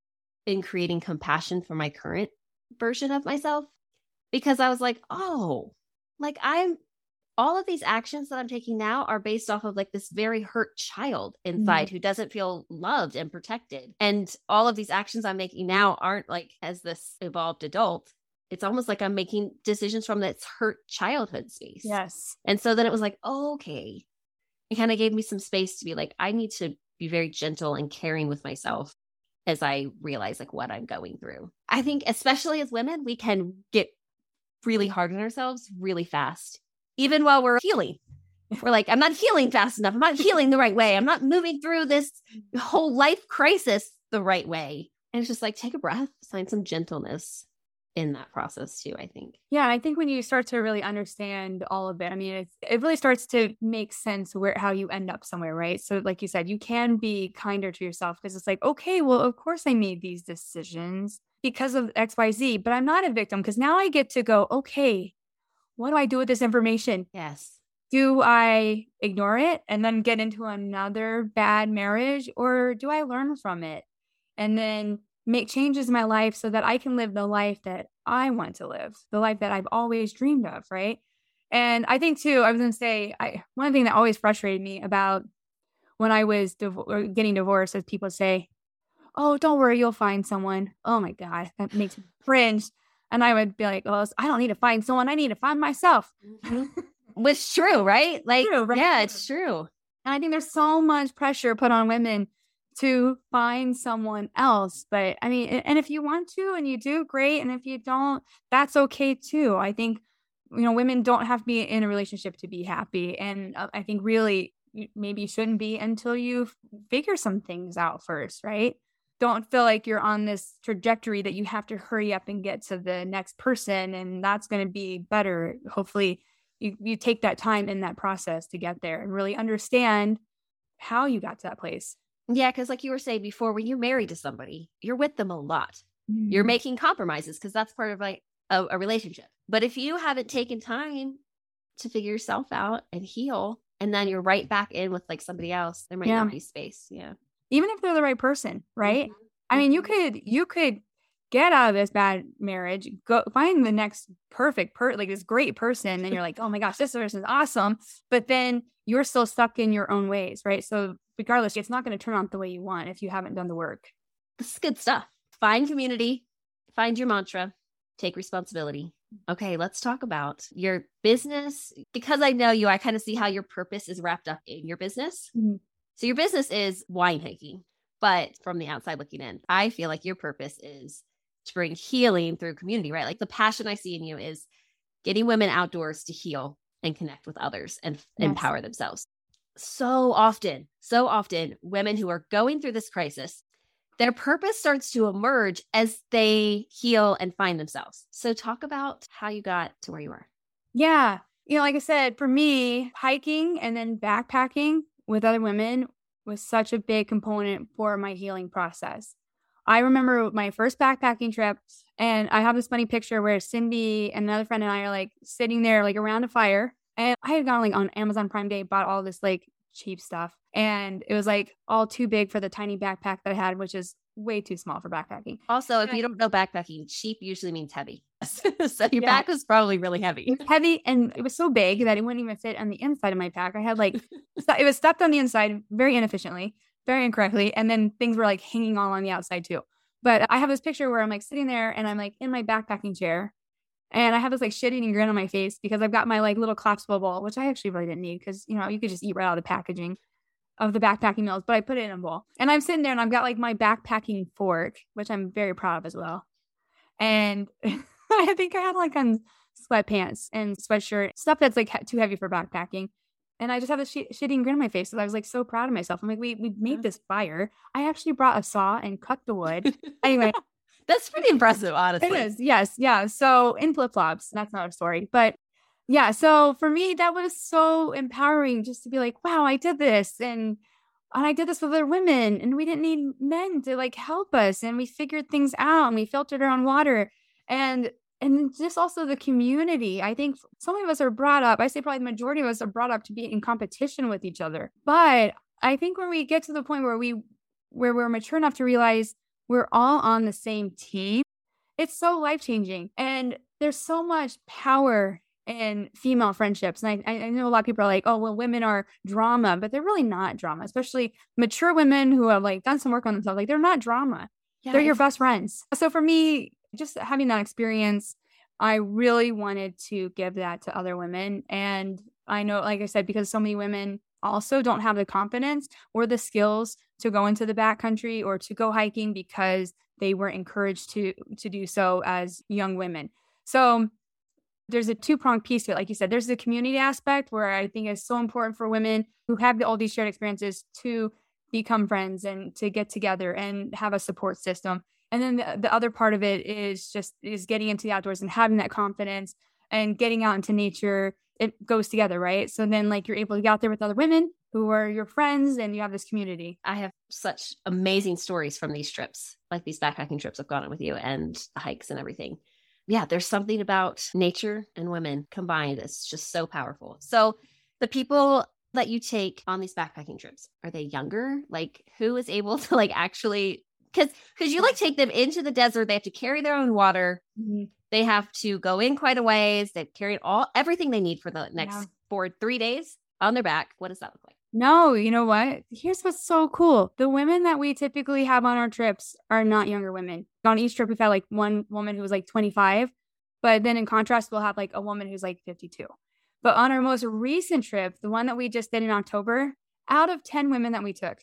in creating compassion for my current version of myself, because I was like, oh, like I'm all of these actions that I'm taking now are based off of like this very hurt child inside mm-hmm. who doesn't feel loved and protected. And all of these actions I'm making now aren't like as this evolved adult. It's almost like I'm making decisions from this hurt childhood space. Yes. And so then it was like, oh, okay. It kind of gave me some space to be like, I need to be very gentle and caring with myself as I realize like what I'm going through. I think especially as women, we can get really hard on ourselves really fast. Even while we're healing, we're like, I'm not healing fast enough. I'm not healing the right way. I'm not moving through this whole life crisis the right way. And it's just like, take a breath, find some gentleness in that process too, I think. Yeah. I think when you start to really understand all of it, I mean, it's, it really starts to make sense where, how you end up somewhere, right? So like you said, you can be kinder to yourself because it's like, okay, well, of course I made these decisions because of X, Y, Z, but I'm not a victim because now I get to go, okay, what do I do with this information? Yes. Do I ignore it and then get into another bad marriage, or do I learn from it and then make changes in my life so that I can live the life that I want to live, the life that I've always dreamed of, right? And I think too, I was going to say, I, one thing that always frustrated me about when I was div- getting divorced is people say, oh, don't worry, you'll find someone. Oh my God, that makes me cringe. And I would be like, oh, I don't need to find someone. I need to find myself. Mm-hmm. Which is true, right? Like, true, right? Yeah, it's true. And I think there's so much pressure put on women to find someone else. But I mean, and if you want to and you do, great. And if you don't, that's okay too. I think, you know, women don't have to be in a relationship to be happy. And uh, I think really maybe you shouldn't be until you figure some things out first, right? Don't feel like you're on this trajectory that you have to hurry up and get to the next person. And that's going to be better. Hopefully you, you take that time in that process to get there and really understand how you got to that place. Yeah. Cause like you were saying before, when you're married to somebody, you're with them a lot. Mm-hmm. You're making compromises because that's part of like a, a relationship. But if you haven't taken time to figure yourself out and heal, and then you're right back in with like somebody else, there might yeah. not be space. Yeah. Even if they're the right person, right? Mm-hmm. I mean, you could you could get out of this bad marriage, go find the next perfect, per like this great person, and you're like, oh my gosh, this person is awesome. But then you're still stuck in your own ways, right? So regardless, it's not going to turn out the way you want if you haven't done the work. This is good stuff. Find community, find your mantra, take responsibility. Okay, let's talk about your business. Because I know you, I kind of see how your purpose is wrapped up in your business. Mm-hmm. So your business is wine hiking, but from the outside looking in, I feel like your purpose is to bring healing through community, right? Like the passion I see in you is getting women outdoors to heal and connect with others and yes. empower themselves. So often, so often, women who are going through this crisis, their purpose starts to emerge as they heal and find themselves. So talk about how you got to where you are. Yeah. You know, like I said, for me, hiking and then backpacking with other women was such a big component for my healing process. I remember my first backpacking trip, and I have this funny picture where Cindy and another friend and I are like sitting there like around a fire, and I had gone like on Amazon Prime Day, bought all this like cheap stuff, and it was like all too big for the tiny backpack that I had, which is way too small for backpacking. Also, if you don't know backpacking, cheap usually means heavy. So your yeah. back was probably really heavy. It was heavy, and it was so big that it wouldn't even fit on the inside of my pack. I had like, it was stuffed on the inside very inefficiently, very incorrectly. And then things were like hanging all on the outside too. But I have this picture where I'm like sitting there and I'm like in my backpacking chair, and I have this like shit-eating grin on my face because I've got my like little collapsible bowl, which I actually really didn't need because, you know, you could just eat right out of the packaging of the backpacking meals, but I put it in a bowl. And I'm sitting there and I've got like my backpacking fork, which I'm very proud of as well. And I think I had like on sweatpants and sweatshirt, stuff that's like too heavy for backpacking. And I just have this sh- shitting grin on my face because I was like so proud of myself. I'm like, we we made this fire. I actually brought a saw and cut the wood. Anyway. That's pretty impressive, honestly. It is. Yes. Yeah. So in flip-flops, that's not a story, but yeah. So for me, that was so empowering just to be like, wow, I did this. And, and I did this with other women, and we didn't need men to like help us. And we figured things out, and we filtered our own water. And And just also the community. I think some of us are brought up, I say probably the majority of us are brought up to be in competition with each other. But I think when we get to the point where we, where we're mature enough to realize we're all on the same team. It's so life-changing. And there's so much power in female friendships. And I, I know a lot of people are like, oh, well, women are drama, but they're really not drama, especially mature women who have like done some work on themselves. Like they're not drama. Yeah, they're your best friends. So for me, just having that experience, I really wanted to give that to other women. And I know, like I said, because so many women also don't have the confidence or the skills to go into the backcountry or to go hiking because they were encouraged to to do so as young women. So there's a two-pronged piece to it. Like you said, there's the community aspect where I think it's so important for women who have all these shared experiences to become friends and to get together and have a support system. And then the, the other part of it is just is getting into the outdoors and having that confidence and getting out into nature. It goes together, right? So then like you're able to get out there with other women who are your friends and you have this community. I have such amazing stories from these trips, like these backpacking trips I've gone on with you and hikes and everything. Yeah, there's something about nature and women combined. It's just so powerful. So the people that you take on these backpacking trips, are they younger? Like who is able to like actually, because because you like take them into the desert, they have to carry their own water. Mm-hmm. They have to go in quite a ways. They've carried all everything they need for the next Yeah. for three days on their back. What does that look like? No, you know what? Here's what's so cool. The women that we typically have on our trips are not younger women. On each trip, we've had like one woman who was like twenty-five, but then in contrast, we'll have like a woman who's like fifty-two. But on our most recent trip, the one that we just did in October, out of ten women that we took,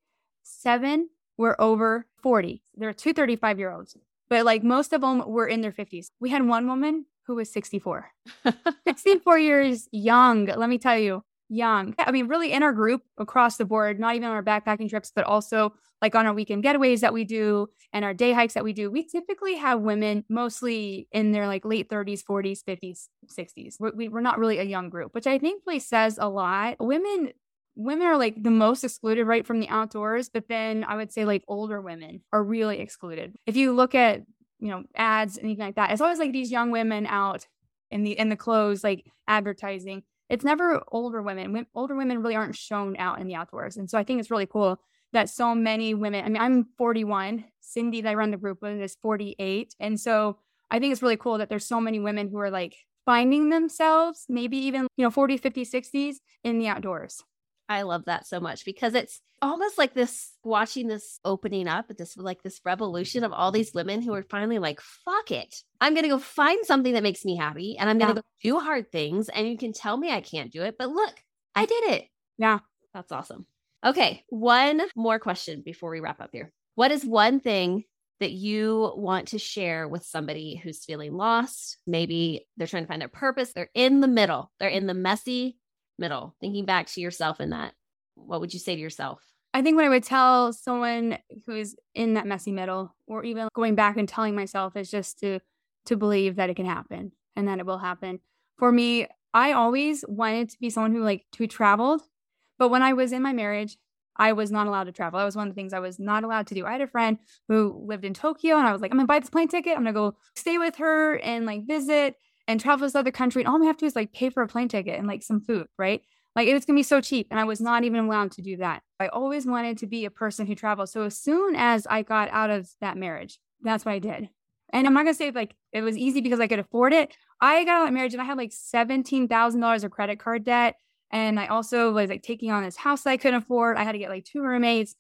seven were over forty. There were two thirty-five-year-olds, but like most of them were in their fifties. We had one woman who was sixty-four. sixty-four years young, let me tell you. Young. I mean, really in our group across the board, not even on our backpacking trips, but also like on our weekend getaways that we do and our day hikes that we do. We typically have women mostly in their like late thirties, forties, fifties, sixties. We're, we, we're not really a young group, which I think really says a lot. Women, women are like the most excluded right from the outdoors, but then I would say like older women are really excluded. If you look at, you know, ads and anything like that, it's always like these young women out in the, in the clothes, like advertising. It's never older women. Older women really aren't shown out in the outdoors. And so I think it's really cool that so many women, I mean, I'm forty-one. Cindy that I run the group with is forty-eight. And so I think it's really cool that there's so many women who are like finding themselves, maybe even, you know, forties, fifties, sixties in the outdoors. I love that so much because it's almost like this watching this opening up, this like this revolution of all these women who are finally like, fuck it. I'm going to go find something that makes me happy and I'm going to Yeah. go do hard things. And you can tell me I can't do it, but look, I did it. Yeah. That's awesome. Okay. One more question before we wrap up here. What is one thing that you want to share with somebody who's feeling lost? Maybe they're trying to find their purpose. They're in the middle. They're in the messy middle. Thinking back to yourself in that, what would you say to yourself? I think what I would tell someone who is in that messy middle, or even going back and telling myself, is just to to believe that it can happen and that it will happen. For me, I always wanted to be someone who like who traveled, but when I was in my marriage, I was not allowed to travel. That was one of the things I was not allowed to do. I had a friend who lived in Tokyo, and I was like, I'm gonna buy this plane ticket. I'm gonna go stay with her and like visit and travel to this other country. And all I have to do is like pay for a plane ticket and like some food, right? Like it was going to be so cheap. And I was not even allowed to do that. I always wanted to be a person who travels. So as soon as I got out of that marriage, that's what I did. And I'm not going to say like it was easy because I could afford it. I got out of that marriage and I had like seventeen thousand dollars of credit card debt. And I also was like taking on this house that I couldn't afford. I had to get like two roommates.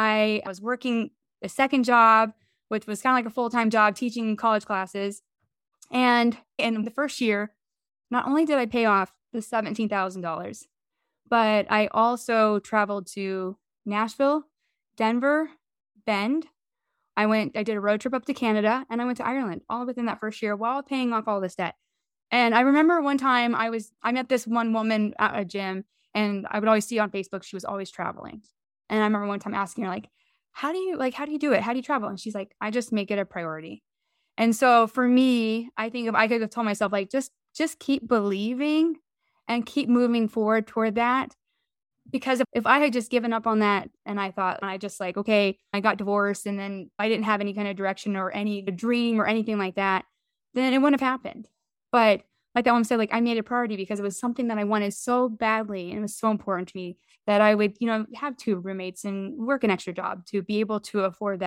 I was working a second job, which was kind of like a full-time job teaching college classes. And in the first year, not only did I pay off the seventeen thousand dollars, but I also traveled to Nashville, Denver, Bend. I went, I did a road trip up to Canada, and I went to Ireland all within that first year while paying off all this debt. And I remember one time I was, I met this one woman at a gym, and I would always see on Facebook, she was always traveling. And I remember one time asking her, like, how do you, like, how do you do it? How do you travel? And she's like, I just make it a priority. And so for me, I think if I could have told myself, like, just, just keep believing and keep moving forward toward that. Because if, if I had just given up on that and I thought, and I just like, okay, I got divorced and then I didn't have any kind of direction or any dream or anything like that, then it wouldn't have happened. But like that one said, like I made it a priority because it was something that I wanted so badly. And it was so important to me that I would, you know, have two roommates and work an extra job to be able to afford that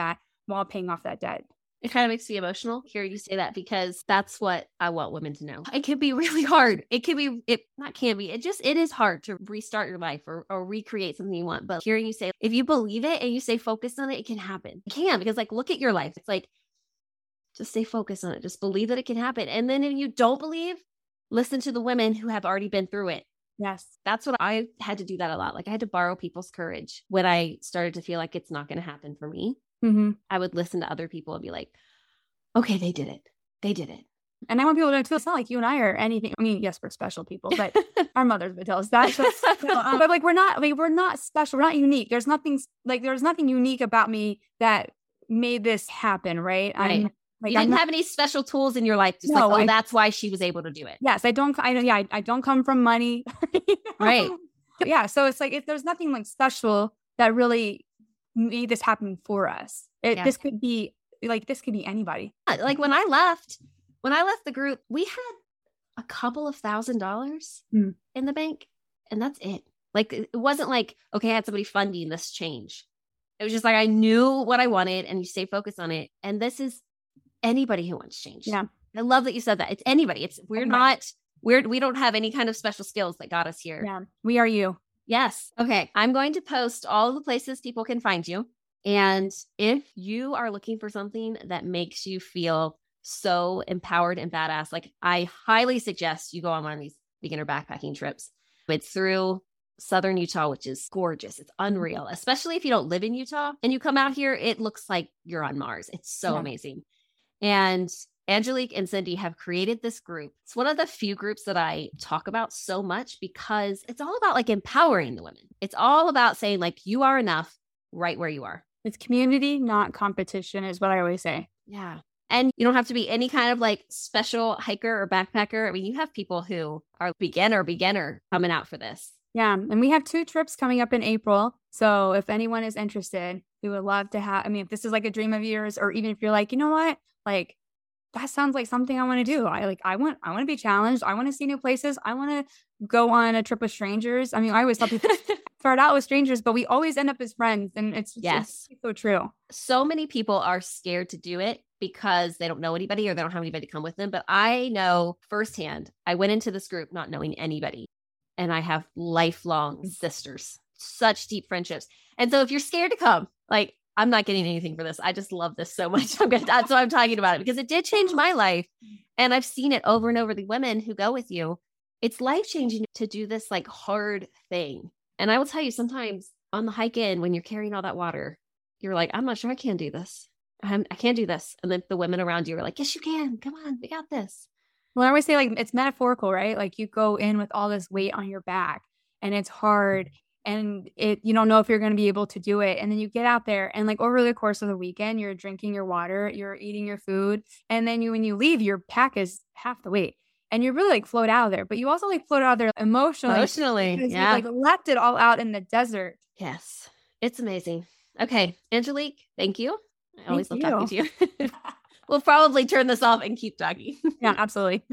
while paying off that debt. It kind of makes me emotional hearing you say that, because that's what I want women to know. It can be really hard. It can be, it not can be, it just, it is hard to restart your life or, or recreate something you want. But hearing you say, if you believe it and you stay focused on it, it can happen. It can, because like, look at your life. It's like, just stay focused on it. Just believe that it can happen. And then if you don't believe, listen to the women who have already been through it. Yes. That's what I had to do that a lot. Like I had to borrow people's courage when I started to feel like it's not going to happen for me. Mm-hmm. I would listen to other people and be like, okay, they did it. They did it. And I want people to know, it's not like you and I are anything. I mean, yes, we're special people, but our mothers would tell us that. So, um, but like, we're not, like, we're not special. We're not unique. There's nothing like, there's nothing unique about me that made this happen. Right. Right. I'm, like, you didn't not, have any special tools in your life. Just no, like, oh, I, that's why she was able to do it. Yes. I don't, I don't, yeah, I, I don't come from money. Right. Yeah. So it's like, if there's nothing like special that really made this happen for us, it, Yeah. this could be like, this could be anybody. Like when I left, when I left the group, we had a couple of thousand dollars Mm. in the bank, and that's it. Like, it wasn't like, okay, I had somebody funding this change. It was just like, I knew what I wanted and you stay focused on it. And this is anybody who wants change. Yeah. I love that you said that. It's anybody. It's, we're Anybody. not, we're, we don't have any kind of special skills that got us here. Yeah. We are you. Yes. Okay. I'm going to post all the places people can find you. And if you are looking for something that makes you feel so empowered and badass, like I highly suggest you go on one of these beginner backpacking trips. It's through Southern Utah, which is gorgeous. It's unreal, especially if you don't live in Utah and you come out here, it looks like you're on Mars. It's so Yeah. amazing. And Angelique and Cindy have created this group. It's one of the few groups that I talk about so much because it's all about like empowering the women. It's all about saying like, you are enough right where you are. It's community, not competition, is what I always say. Yeah. And you don't have to be any kind of like special hiker or backpacker. I mean, you have people who are beginner, beginner coming out for this. Yeah. And we have two trips coming up in April. So if anyone is interested, we would love to have, I mean, if this is like a dream of yours, or even if you're like, you know what, like, that sounds like something I want to do. I like, I want, I want to be challenged. I want to see new places. I want to go on a trip with strangers. I mean, I always tell people start out with strangers, but we always end up as friends. And it's, Yes. it's so true. So many people are scared to do it because they don't know anybody or they don't have anybody to come with them. But I know firsthand, I went into this group not knowing anybody, and I have lifelong sisters, such deep friendships. And so if you're scared to come, like, I'm not getting anything for this. I just love this so much. I'm gonna, that's why I'm talking about it, because it did change my life. And I've seen it over and over. The women who go with you, it's life-changing to do this like hard thing. And I will tell you, sometimes on the hike in, when you're carrying all that water, you're like, I'm not sure I can do this. I'm, I can't do this. And then the women around you are like, yes, you can. Come on, we got this. Well, I always say like, it's metaphorical, right? Like you go in with all this weight on your back and it's hard. And it, you don't know if you're going to be able to do it. And then you get out there and like over the course of the weekend, you're drinking your water, you're eating your food. And then you, when you leave, your pack is half the weight and you're really like float out of there, but you also like float out of there emotionally. Emotionally. Because Yeah. you like left it all out in the desert. Yes. It's amazing. Okay. Angelique, thank you. I always Thank love talking to you. We'll probably turn this off and keep talking. Yeah, absolutely.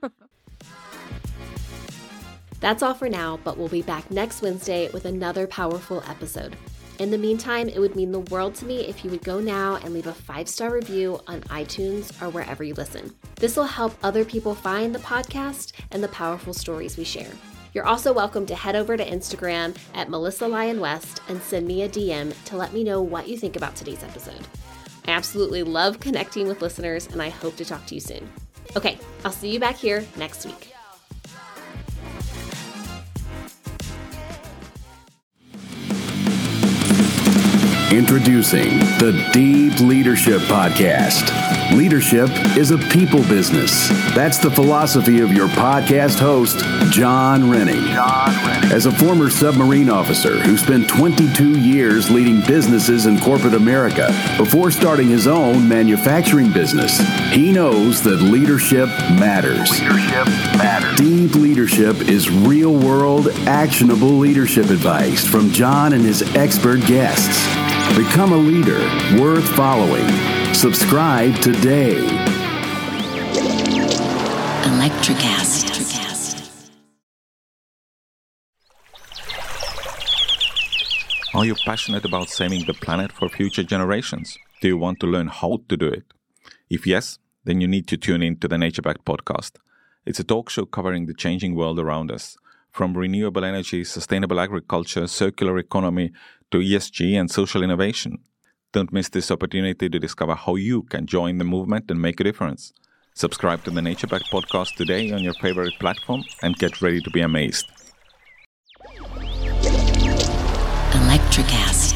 That's all for now, but we'll be back next Wednesday with another powerful episode. In the meantime, it would mean the world to me if you would go now and leave a five-star review on iTunes or wherever you listen. This will help other people find the podcast and the powerful stories we share. You're also welcome to head over to Instagram at Melissa Lyon West and send me a D M to let me know what you think about today's episode. I absolutely love connecting with listeners, and I hope to talk to you soon. Okay, I'll see you back here next week. Introducing the Deep Leadership Podcast. Leadership is a people business. That's the philosophy of your podcast host, John Rennie. John Rennie. As a former submarine officer who spent twenty-two years leading businesses in corporate America before starting his own manufacturing business, he knows that leadership matters. Leadership matters. Deep Leadership is real-world, actionable leadership advice from John and his expert guests. Become a leader worth following. Subscribe today. Electricast. Are you passionate about saving the planet for future generations? Do you want to learn how to do it? If yes, then you need to tune in to the Nature Backed podcast. It's a talk show covering the changing world around us, from renewable energy, sustainable agriculture, circular economy, to E S G and social innovation. Don't miss this opportunity to discover how you can join the movement and make a difference. Subscribe to the Nature Backed podcast today on your favorite platform and get ready to be amazed. Electricast.